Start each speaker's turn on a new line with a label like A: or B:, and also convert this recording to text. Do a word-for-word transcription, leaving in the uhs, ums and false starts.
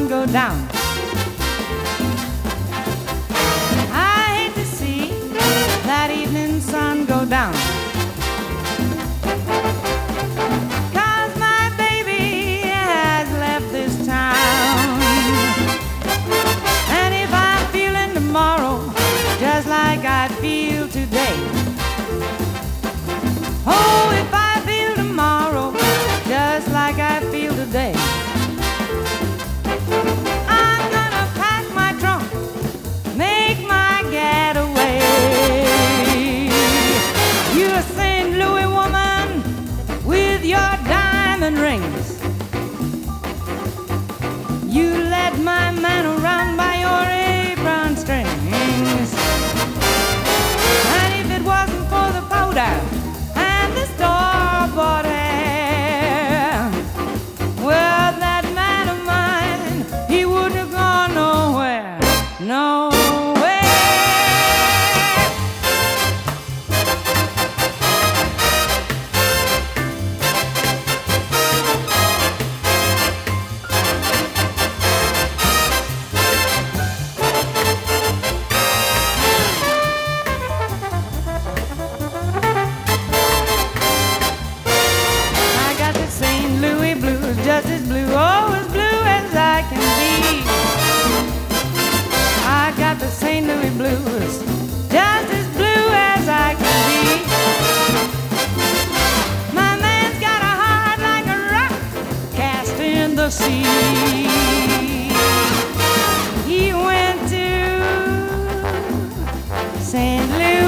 A: sun go down. I hate to see that evening sun go down. 'Cause my baby has left this town. And if I'm feeling tomorrow just like I feel today, oh, if I feel tomorrow just like I feel today, I'm gonna pack my trunk, make my getaway. You're a Saint Louis woman with your diamond rings. You led my man around by your apron strings. And if it wasn't for the powder and the store-bought hair, well, that man of mine, he wouldn't have gone nowhere, nowhere. I got the Saint Louis blues, just as blue, oh, as blue as I can be. I got the Saint Louis blues, just as blue as I can be. My man's got a heart like a rock cast in the sea. He went to Saint Louis